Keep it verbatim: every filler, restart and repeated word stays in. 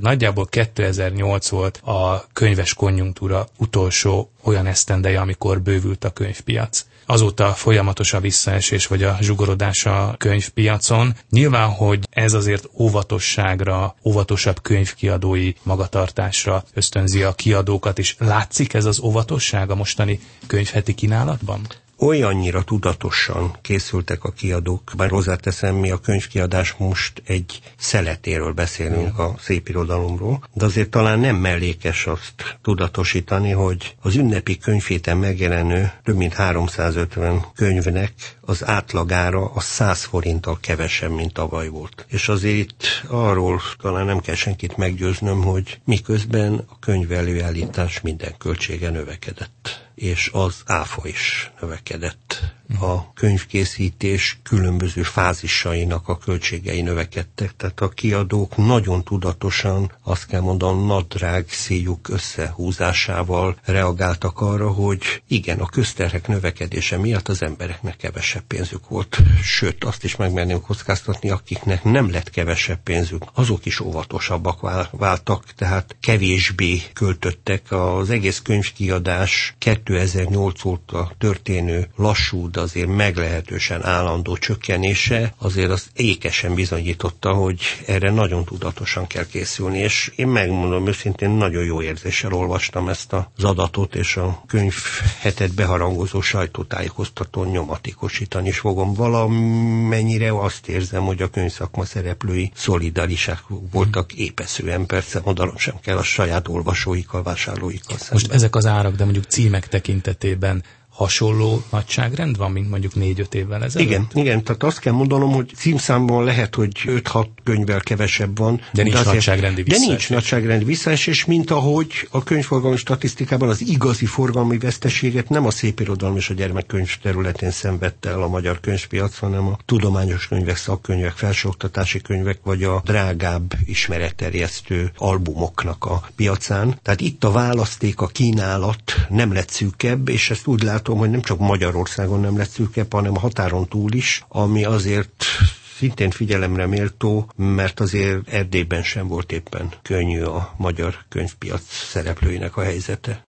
Nagyjából kétezer-nyolc volt a könyves konjunktúra utolsó olyan esztendeje, amikor bővült a könyvpiac. Azóta folyamatos a visszaesés vagy a zsugorodás a könyvpiacon. Nyilván, hogy ez azért óvatosságra, óvatosabb könyvkiadói magatartásra ösztönzi a kiadókat is. Látszik ez az óvatosság a mostani könyvheti kínálatban? Olyannyira tudatosan készültek a kiadók, bár hozzáteszem, mi a könyvkiadás most egy szeletéről beszélünk a szépirodalomról, de azért talán nem mellékes azt tudatosítani, hogy az ünnepi könyvhéten megjelenő több mint háromszázötven könyvnek az átlagára a száz forinttal kevesebb, mint tavaly volt. És azért itt arról talán nem kell senkit meggyőznöm, hogy miközben a könyv előállítás minden költsége növekedett, és az áfa is növekedett. A könyvkészítés különböző fázisainak a költségei növekedtek, tehát a kiadók nagyon tudatosan, azt kell mondanom, nadrág szíjuk összehúzásával reagáltak arra, hogy igen, a közterhek növekedése miatt az embereknek kevesebb pénzük volt. Sőt, azt is megmerném kockáztatni, akiknek nem lett kevesebb pénzük, azok is óvatosabbak váltak, tehát kevésbé költöttek. Az egész könyvkiadás kétezer-nyolc óta történő lassú, de azért meglehetősen állandó csökkenése azért az ékesen bizonyította, hogy erre nagyon tudatosan kell készülni, és én megmondom őszintén, nagyon jó érzéssel olvastam ezt az adatot, és a könyvhetet beharangozó sajtótájékoztatón nyomatékosítani is fogom. Valamennyire azt érzem, hogy a könyvszakma szereplői szolidarisák voltak épeszően, persze mondanom sem kell a saját olvasóikkal, vásárlóikkal szemben. Most ezek az árak, de mondjuk címek tekintetében hasonló nagyságrend van, mint mondjuk négy-öt évvel ezelőtt? Igen, igen, tehát azt kell mondanom, hogy címszámban lehet, hogy öt-hat könyvvel kevesebb van. De nincs azért, nagyságrendi visszaesés. De nincs nagyságrendi visszaesés, mint ahogy a könyvforgalmi statisztikában az igazi forgalmi veszteséget nem a szépirodalom és a gyermekkönyv területén szenvedte el a magyar könyvpiac, hanem a tudományos könyvek, szakkönyvek, felsőoktatási könyvek, vagy a drágább ismeretterjesztő albumoknak a piacán. Tehát itt a választék, a kínálat nem lett szűkebb, és ezt úgy látom, hogy nem csak Magyarországon nem lett szűkebb, hanem a határon túl is, ami azért szintén figyelemre méltó, mert azért Erdélyben sem volt éppen könnyű a magyar könyvpiac szereplőinek a helyzete.